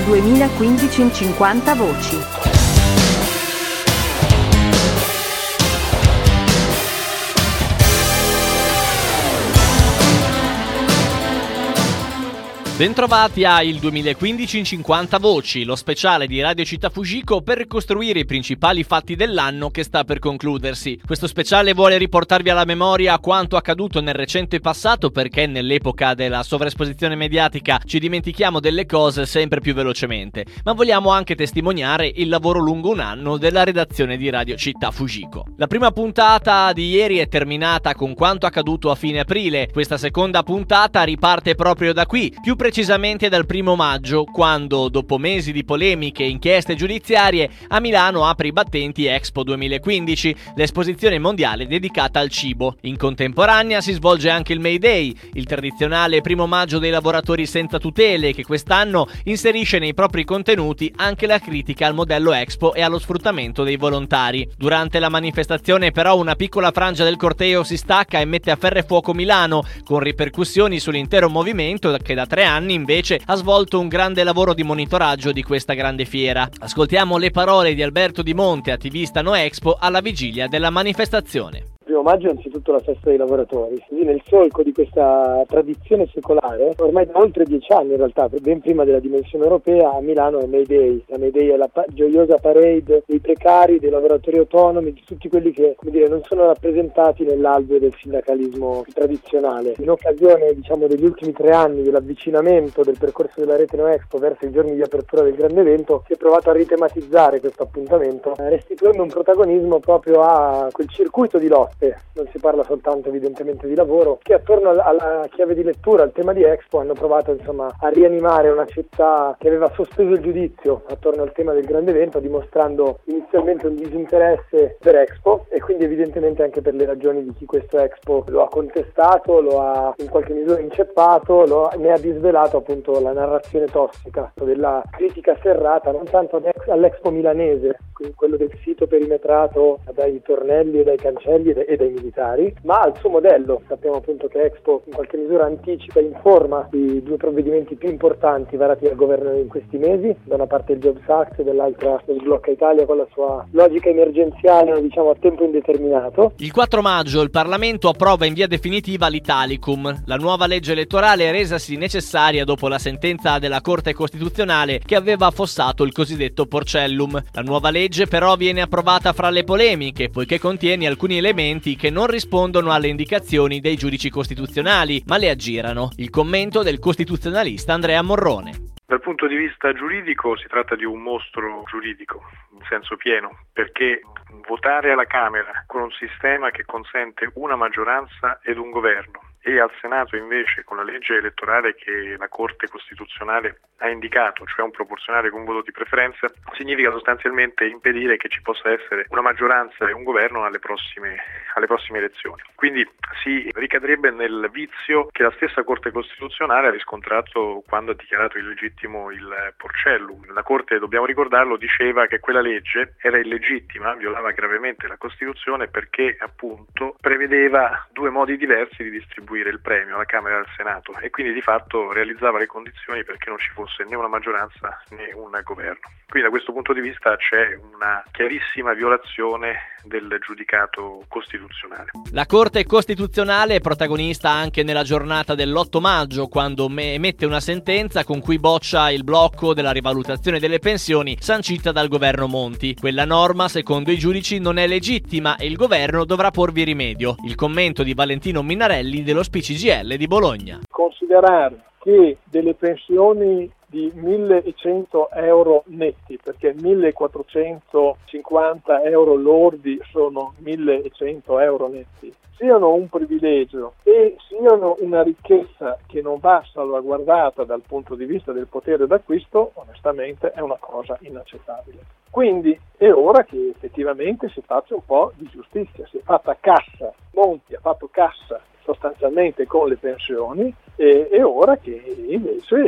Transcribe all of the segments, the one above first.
2015 in 50 voci. Bentrovati a Il 2015 in 50 voci, lo speciale di Radio Città Fujiko per ricostruire i principali fatti dell'anno che sta per concludersi. Questo speciale vuole riportarvi alla memoria quanto accaduto nel recente passato, perché nell'epoca della sovraesposizione mediatica ci dimentichiamo delle cose sempre più velocemente, ma vogliamo anche testimoniare il lavoro lungo un anno della redazione di Radio Città Fujiko. La prima puntata di ieri è terminata con quanto accaduto a fine aprile. Questa seconda puntata riparte proprio da qui, più precisamente dal 1° maggio, quando, dopo mesi di polemiche e inchieste giudiziarie, a Milano apre i battenti Expo 2015, l'esposizione mondiale dedicata al cibo. In contemporanea si svolge anche il May Day, il tradizionale 1° maggio dei lavoratori senza tutele, che quest'anno inserisce nei propri contenuti anche la critica al modello Expo e allo sfruttamento dei volontari. Durante la manifestazione, però, una piccola frangia del corteo si stacca e mette a ferro e fuoco Milano, con ripercussioni sull'intero movimento che da 3 anni invece ha svolto un grande lavoro di monitoraggio di questa grande fiera. Ascoltiamo le parole di Alberto Di Monte, attivista No Expo, alla vigilia della manifestazione. 1° maggio è anzitutto la festa dei lavoratori, quindi nel solco di questa tradizione secolare, ormai da oltre 10 anni in realtà, ben prima della dimensione europea, a Milano è May Day. La May Day è la gioiosa parade dei precari, dei lavoratori autonomi, di tutti quelli che, come dire, non sono rappresentati nell'alveo del sindacalismo tradizionale. In occasione, degli ultimi 3 anni dell'avvicinamento del percorso della rete No Expo verso i giorni di apertura del grande evento, si è provato a ritematizzare questo appuntamento, restituendo un protagonismo proprio a quel circuito di lotte. Non si parla soltanto evidentemente di lavoro, che attorno alla chiave di lettura, al tema di Expo, hanno provato a rianimare una città che aveva sospeso il giudizio attorno al tema del grande evento, dimostrando inizialmente un disinteresse per Expo e quindi evidentemente anche per le ragioni di chi questo Expo lo ha contestato, lo ha in qualche misura inceppato, ne ha disvelato appunto la narrazione tossica della critica serrata non tanto all'Expo milanese, quindi quello del sito perimetrato dai tornelli e dai cancelli e dai militari, ma al suo modello. Sappiamo appunto che Expo in qualche misura anticipa e informa i 2 provvedimenti più importanti varati dal governo in questi mesi, da una parte il Jobs Act e dall'altra il Blocca Italia con la sua logica emergenziale a tempo indeterminato. Il 4 maggio il Parlamento approva in via definitiva l'Italicum, la nuova legge elettorale resasi necessaria dopo la sentenza della Corte Costituzionale che aveva affossato il cosiddetto Porcellum. La nuova legge però viene approvata fra le polemiche, poiché contiene alcuni elementi che non rispondono alle indicazioni dei giudici costituzionali, ma le aggirano. Il commento del costituzionalista Andrea Morrone. Dal punto di vista giuridico si tratta di un mostro giuridico, in senso pieno, perché votare alla Camera con un sistema che consente una maggioranza ed un governo e al Senato invece con la legge elettorale che la Corte Costituzionale ha indicato, cioè un proporzionale con voto di preferenza, significa sostanzialmente impedire che ci possa essere una maggioranza e un governo alle prossime elezioni. Quindi si ricadrebbe nel vizio che la stessa Corte Costituzionale ha riscontrato quando ha dichiarato illegittimo il Porcellum. La Corte, dobbiamo ricordarlo, diceva che quella legge era illegittima, violava gravemente la Costituzione perché appunto prevedeva 2 modi diversi di distribuire il premio alla Camera e al Senato e quindi di fatto realizzava le condizioni perché non ci fosse né una maggioranza né un governo. Quindi da questo punto di vista c'è una chiarissima violazione del giudicato costituzionale. La Corte Costituzionale è protagonista anche nella giornata dell'8 maggio, quando emette una sentenza con cui boccia il blocco della rivalutazione delle pensioni sancita dal governo Monti. Quella norma, secondo i giudici, non è legittima e il governo dovrà porvi rimedio. Il commento di Valentino Minarelli dello SPCGL di Bologna. Considerare che delle pensioni di 1.100 euro netti, perché 1.450 euro lordi sono 1.100 euro netti, siano un privilegio e siano una ricchezza che non va salvaguardata dal punto di vista del potere d'acquisto, onestamente è una cosa inaccettabile. Quindi è ora che effettivamente si faccia un po' di giustizia. Si è fatta cassa, Monti ha fatto cassa sostanzialmente con le pensioni e è ora che invece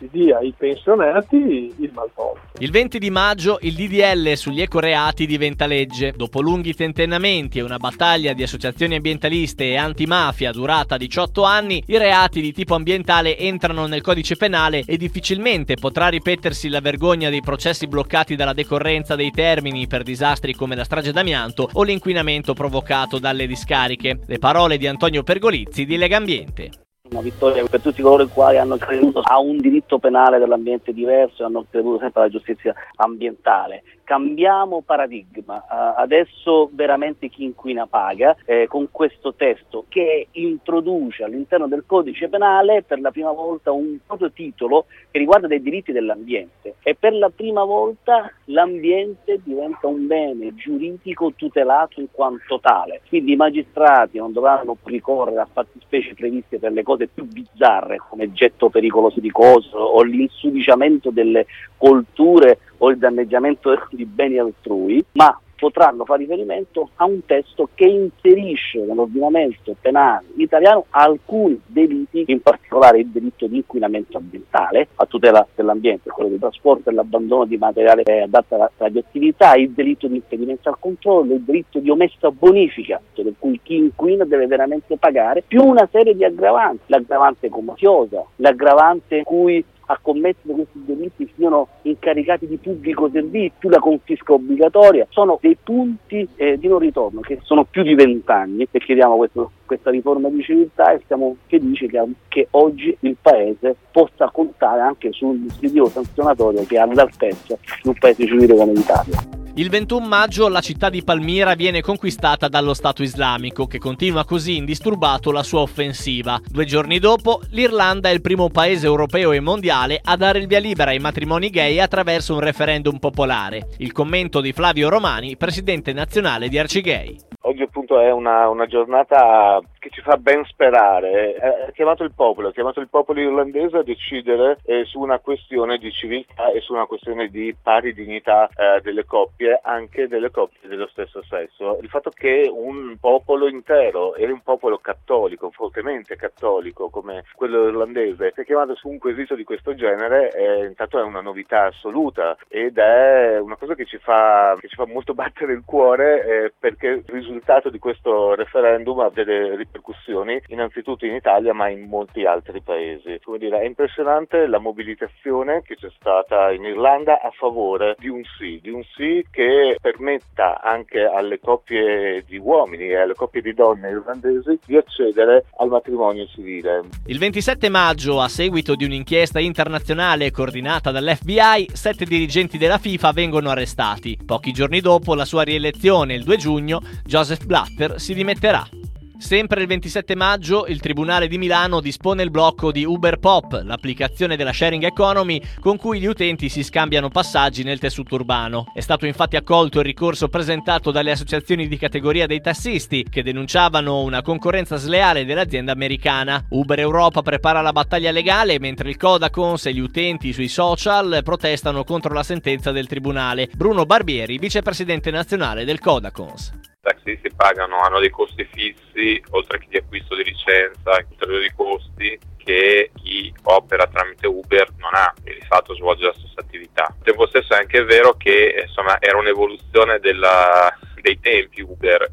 si dia ai pensionati il maltolto. Il 20 di maggio il DDL sugli ecoreati diventa legge. Dopo lunghi tentennamenti e una battaglia di associazioni ambientaliste e antimafia durata 18 anni, i reati di tipo ambientale entrano nel codice penale e difficilmente potrà ripetersi la vergogna dei processi bloccati dalla decorrenza dei termini per disastri come la strage d'amianto o l'inquinamento provocato dalle discariche. Le parole di Antonio Pergolizzi di Legambiente. Una vittoria per tutti coloro i quali hanno creduto a un diritto penale dell'ambiente diverso e hanno creduto sempre alla giustizia ambientale. Cambiamo paradigma, adesso veramente chi inquina paga, con questo testo che introduce all'interno del codice penale per la prima volta un proprio titolo che riguarda dei diritti dell'ambiente e per la prima volta l'ambiente diventa un bene giuridico tutelato in quanto tale, quindi i magistrati non dovranno ricorrere a fattispecie previste per le cose più bizzarre come getto pericoloso di cose o l'insudiciamento delle colture o il danneggiamento di beni altrui, ma potranno fare riferimento a un testo che inserisce nell'ordinamento penale italiano alcuni delitti, in particolare il delitto di inquinamento ambientale a tutela dell'ambiente, quello del trasporto e l'abbandono di materiale adatto alla radioattività, il delitto di impedimento al controllo, il delitto di omessa bonifica, per cui chi inquina deve veramente pagare, più una serie di aggravanti, l'aggravante mafiosa, l'aggravante cui a commettere questi delitti siano incaricati di pubblico servizio, la confisca obbligatoria, sono dei punti di non ritorno che sono più di 20 anni che chiediamo questa riforma di civiltà e siamo felici che oggi il Paese possa contare anche sul dispositivo sanzionatorio che è all'altezza di un Paese civile come l'Italia. Il 21 maggio la città di Palmira viene conquistata dallo Stato islamico, che continua così indisturbato la sua offensiva. 2 giorni dopo, l'Irlanda è il primo paese europeo e mondiale a dare il via libera ai matrimoni gay attraverso un referendum popolare. Il commento di Flavio Romani, presidente nazionale di Arcigay. Oggi appunto è una giornata che ci fa ben sperare. Ha chiamato il popolo irlandese a decidere su una questione di civiltà e su una questione di pari dignità delle coppie, anche delle coppie dello stesso sesso. Il fatto che un popolo intero e un popolo cattolico, fortemente cattolico come quello irlandese, sia chiamato su un quesito di questo genere, intanto è una novità assoluta ed è una cosa che ci fa molto battere il cuore, perché il risultato di questo referendum ha delle ripercussioni innanzitutto in Italia ma in molti altri paesi. Come dire, è impressionante la mobilitazione che c'è stata in Irlanda a favore di un sì che permetta anche alle coppie di uomini e alle coppie di donne irlandesi di accedere al matrimonio civile. Il 27 maggio, a seguito di un'inchiesta internazionale coordinata dall'FBI, 7 dirigenti della FIFA vengono arrestati. Pochi giorni dopo la sua rielezione, il 2 giugno, Joseph Blatter si dimetterà. Sempre il 27 maggio il Tribunale di Milano dispone il blocco di Uber Pop, l'applicazione della sharing economy con cui gli utenti si scambiano passaggi nel tessuto urbano. È stato infatti accolto il ricorso presentato dalle associazioni di categoria dei tassisti che denunciavano una concorrenza sleale dell'azienda americana. Uber Europa prepara la battaglia legale mentre il Codacons e gli utenti sui social protestano contro la sentenza del tribunale. Bruno Barbieri, vicepresidente nazionale del Codacons. I taxisti hanno dei costi fissi, oltre che di acquisto di licenza, ulteriori costi che chi opera tramite Uber non ha e di fatto svolge la stessa attività. Al tempo stesso è anche vero che era un'evoluzione dei tempi Uber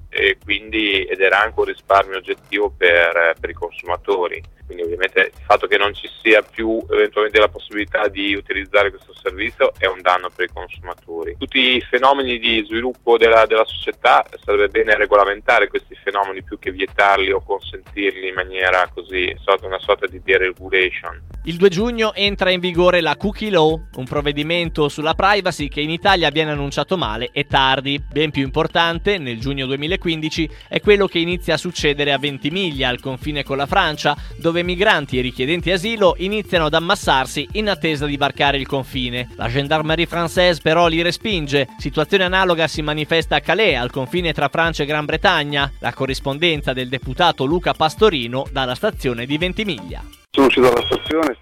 ed era anche un risparmio oggettivo per i consumatori. Quindi ovviamente il fatto che non ci sia più eventualmente la possibilità di utilizzare questo servizio è un danno per i consumatori. Tutti i fenomeni di sviluppo della società sarebbe bene regolamentare questi fenomeni più che vietarli o consentirli in maniera così, una sorta di deregulation. Il 2 giugno entra in vigore la Cookie Law, un provvedimento sulla privacy che in Italia viene annunciato male e tardi. Ben più importante, nel giugno 2015, è quello che inizia a succedere a Ventimiglia, al confine con la Francia, dove migranti e richiedenti asilo iniziano ad ammassarsi in attesa di varcare il confine. La Gendarmerie française però li respinge. Situazione analoga si manifesta a Calais, al confine tra Francia e Gran Bretagna. La corrispondenza del deputato Luca Pastorino dalla stazione di Ventimiglia. Sul uscito dalla stazione è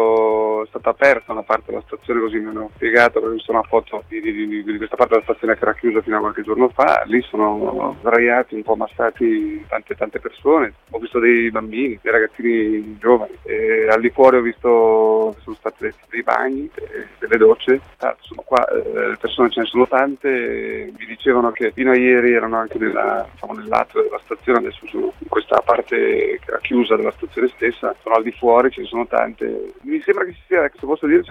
stata aperta una parte della stazione, così mi hanno spiegato, perché ho visto una foto di questa parte della stazione che era chiusa fino a qualche giorno fa. Lì sono sdraiati, un po' ammassati tante persone, ho visto dei bambini, dei ragazzini giovani, e al di fuori ho visto che sono stati dei bagni, delle docce. Sono qua, le persone ce ne sono tante, mi dicevano che fino a ieri erano anche nell'atrio della stazione, adesso sono in questa parte che era chiusa della stazione stessa, sono al di fuori, ce ne sono tante. Mi sembra che se posso dire, c'è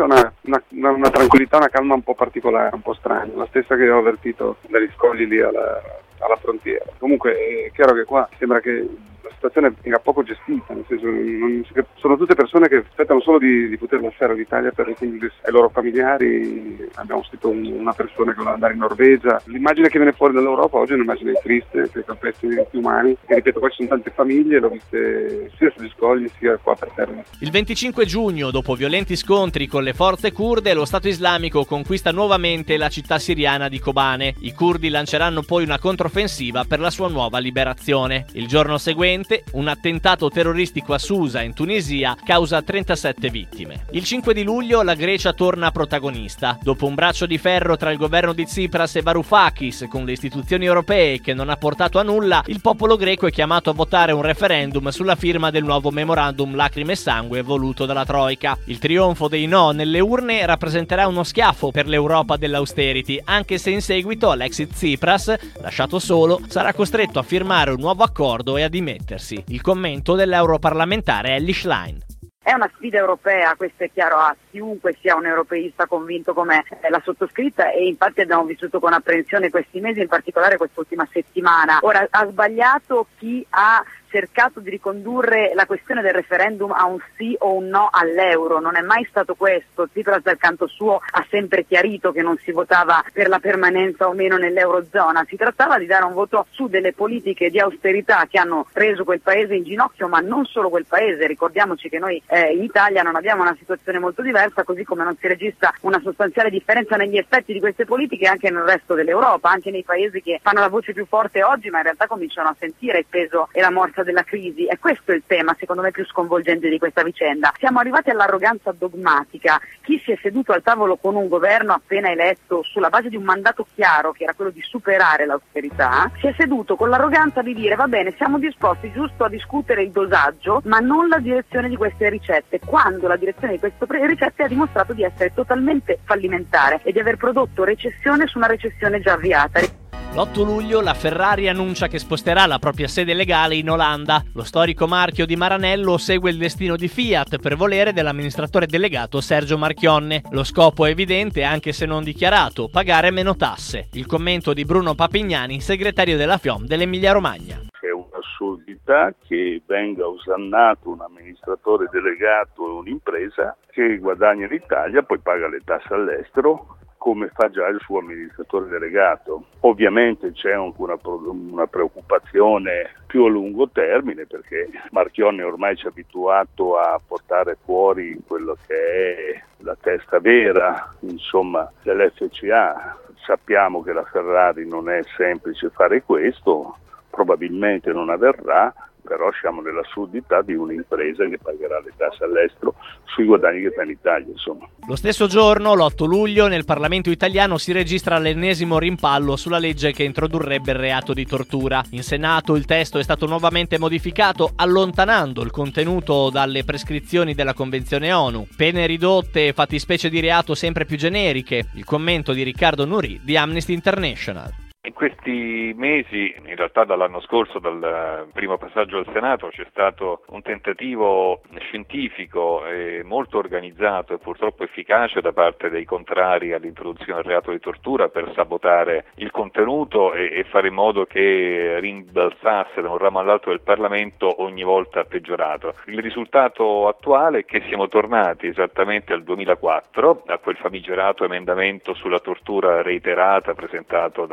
una tranquillità, una calma un po' particolare, un po' strana, la stessa che ho avvertito dagli scogli lì alla frontiera. Comunque è chiaro che qua sembra che la situazione venga poco gestita, nel senso che sono tutte persone che aspettano solo di poter lasciare l'Italia per ricongiungersi ai loro familiari. Abbiamo sentito una persona che voleva andare in Norvegia. L'immagine che viene fuori dall'Europa oggi è un'immagine triste, per questi diritti umani, e ripeto, qua ci sono tante famiglie, l'ho viste sia sugli scogli sia qua per terra. Il 25 giugno, dopo violenti scontri con le forze curde, lo Stato islamico conquista nuovamente la città siriana di Kobane. I curdi lanceranno poi una controffensiva per la sua nuova liberazione. Il giorno seguente un attentato terroristico a Susa, in Tunisia, causa 37 vittime. Il 5 di luglio la Grecia torna protagonista. Dopo un braccio di ferro tra il governo di Tsipras e Varoufakis con le istituzioni europee che non ha portato a nulla, il popolo greco è chiamato a votare un referendum sulla firma del nuovo memorandum lacrime e sangue voluto dalla Troika. Il trionfo dei no nelle urne rappresenterà uno schiaffo per l'Europa dell'austerity, anche se in seguito l'exit Tsipras, lasciato solo, sarà costretto a firmare un nuovo accordo e a dimettersi. Il commento dell'europarlamentare Elly Schlein. È una sfida europea, questo è chiaro a chiunque sia un europeista convinto come la sottoscritta, e infatti abbiamo vissuto con apprensione questi mesi, in particolare quest'ultima settimana. Ora, ha sbagliato chi ha cercato di ricondurre la questione del referendum a un sì o un no all'euro. Non è mai stato questo. Tsipras dal canto suo ha sempre chiarito che non si votava per la permanenza o meno nell'eurozona, si trattava di dare un voto su delle politiche di austerità che hanno reso quel paese in ginocchio, ma non solo quel paese. Ricordiamoci che noi in Italia non abbiamo una situazione molto diversa, così come non si registra una sostanziale differenza negli effetti di queste politiche anche nel resto dell'Europa, anche nei paesi che fanno la voce più forte oggi, ma in realtà cominciano a sentire il peso e la morsa della crisi. E questo è il tema secondo me più sconvolgente di questa vicenda. Siamo arrivati all'arroganza dogmatica. Chi si è seduto al tavolo con un governo appena eletto sulla base di un mandato chiaro, che era quello di superare l'austerità, si è seduto con l'arroganza di dire: va bene, siamo disposti giusto a discutere il dosaggio, ma non la direzione di queste ricette, quando la direzione di queste ricette ha dimostrato di essere totalmente fallimentare e di aver prodotto recessione su una recessione già avviata. L'8 luglio la Ferrari annuncia che sposterà la propria sede legale in Olanda. Lo storico marchio di Maranello segue il destino di Fiat per volere dell'amministratore delegato Sergio Marchionne. Lo scopo è evidente, anche se non dichiarato: pagare meno tasse. Il commento di Bruno Papignani, segretario della FIOM dell'Emilia Romagna. È un'assurdità che venga osannato un amministratore delegato e un'impresa che guadagna in Italia, poi paga le tasse all'estero, come fa già il suo amministratore delegato. Ovviamente c'è anche una preoccupazione più a lungo termine, perché Marchionne ormai ci ha abituato a portare fuori quello che è la testa vera, insomma, dell'FCA. Sappiamo che la Ferrari non è semplice fare questo, probabilmente non avverrà, però siamo nell'assurdità di un'impresa che pagherà le tasse all'estero sui guadagni che fa in Italia, insomma. Lo stesso giorno, l'8 luglio, nel Parlamento italiano si registra l'ennesimo rimpallo sulla legge che introdurrebbe il reato di tortura. In Senato il testo è stato nuovamente modificato, allontanando il contenuto dalle prescrizioni della Convenzione ONU. Pene ridotte e fattispecie di reato sempre più generiche. Il commento di Riccardo Nuri di Amnesty International. In questi mesi, in realtà dall'anno scorso, dal primo passaggio al Senato, c'è stato un tentativo scientifico e molto organizzato e purtroppo efficace da parte dei contrari all'introduzione del reato di tortura per sabotare il contenuto e fare in modo che rimbalzasse da un ramo all'altro del Parlamento ogni volta peggiorato. Il risultato attuale è che siamo tornati esattamente al 2004, a quel famigerato emendamento sulla tortura reiterata presentato da una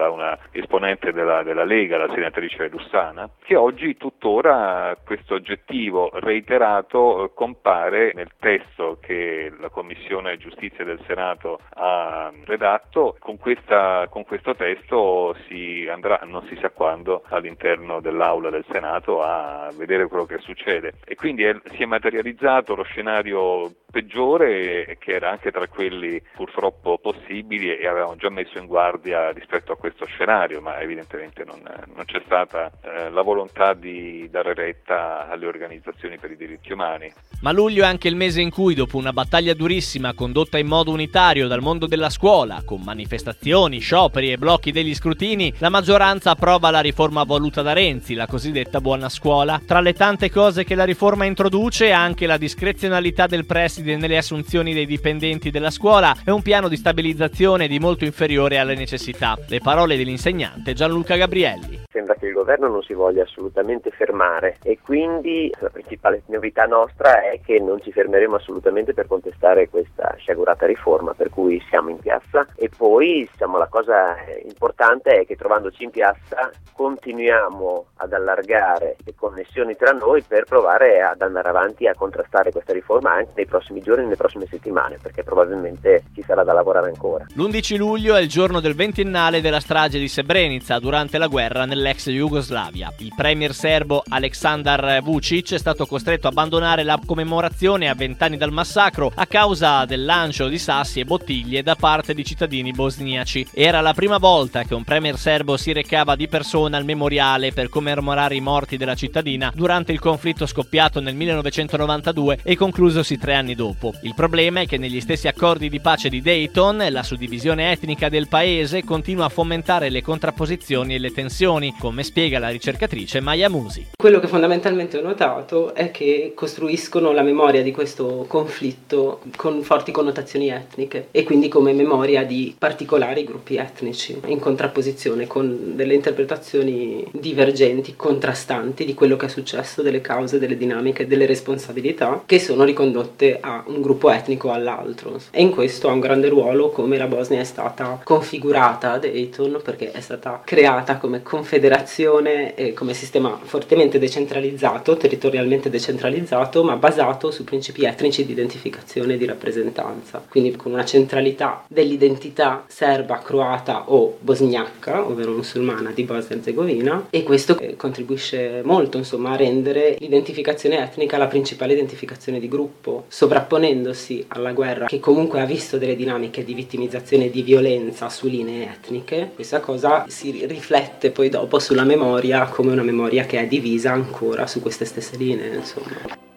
esponente della Lega, la senatrice Lussana, che oggi tuttora questo aggettivo reiterato compare nel testo che la Commissione Giustizia del Senato ha redatto. Con questo testo si andrà, non si sa quando, all'interno dell'Aula del Senato a vedere quello che succede, e quindi si è materializzato lo scenario peggiore, che era anche tra quelli purtroppo possibili, e avevamo già messo in guardia rispetto a questo scenario, ma evidentemente non c'è stata la volontà di dare retta alle organizzazioni per i diritti umani. Ma luglio è anche il mese in cui, dopo una battaglia durissima condotta in modo unitario dal mondo della scuola, con manifestazioni, scioperi e blocchi degli scrutini, la maggioranza approva la riforma voluta da Renzi, la cosiddetta buona scuola. Tra le tante cose che la riforma introduce, anche la discrezionalità del preside nelle assunzioni dei dipendenti della scuola e un piano di stabilizzazione di molto inferiore alle necessità. Le parole dell'insegnante Gianluca Gabrielli. Sembra che il governo non si voglia assolutamente fermare, e quindi la principale novità nostra è che non ci fermeremo assolutamente per contestare questa sciagurata riforma, per cui siamo in piazza. E poi la cosa importante è che, trovandoci in piazza, continuiamo ad allargare le connessioni tra noi per provare ad andare avanti a contrastare questa riforma anche nei prossimi giorni, nelle prossime settimane, perché probabilmente ci sarà da lavorare ancora. L'11 luglio è il giorno del ventennale della strage di Srebrenica durante la guerra nell'ex Jugoslavia. Il premier serbo Aleksandar Vučić è stato costretto a abbandonare la commemorazione a 20 anni dal massacro a causa del lancio di sassi e bottiglie da parte di cittadini bosniaci. Era la prima volta che un premier serbo si recava di persona al memoriale per commemorare i morti della cittadina durante il conflitto scoppiato nel 1992 e conclusosi 3 anni dopo. Il problema è che negli stessi accordi di pace di Dayton la suddivisione etnica del paese continua a fomentare le contrapposizioni e le tensioni, come spiega la ricercatrice Maya Musi. Quello che fondamentalmente ho notato è che costruiscono la memoria di questo conflitto con forti connotazioni etniche, e quindi come memoria di particolari gruppi etnici, in contrapposizione con delle interpretazioni divergenti, contrastanti di quello che è successo, delle cause, delle dinamiche, delle responsabilità che sono ricondotte a un gruppo etnico o all'altro. E in questo ha un grande ruolo come la Bosnia è stata configurata a Dayton, perché è stata creata come confederazione e come sistema fortemente decentralizzato, territorialmente decentralizzato, ma basato su principi etnici di identificazione e di rappresentanza, quindi con una centralità dell'identità serba, croata o bosgnacca, ovvero musulmana, di Bosnia e Erzegovina, e questo contribuisce molto a rendere l'identificazione etnica la principale identificazione di gruppo, sovrapponendosi alla guerra che comunque ha visto delle dinamiche di vittimizzazione e di violenza su linee etniche. Questa cosa si riflette poi dopo sulla memoria come una memoria che è divisa ancora su queste stesse linee, insomma.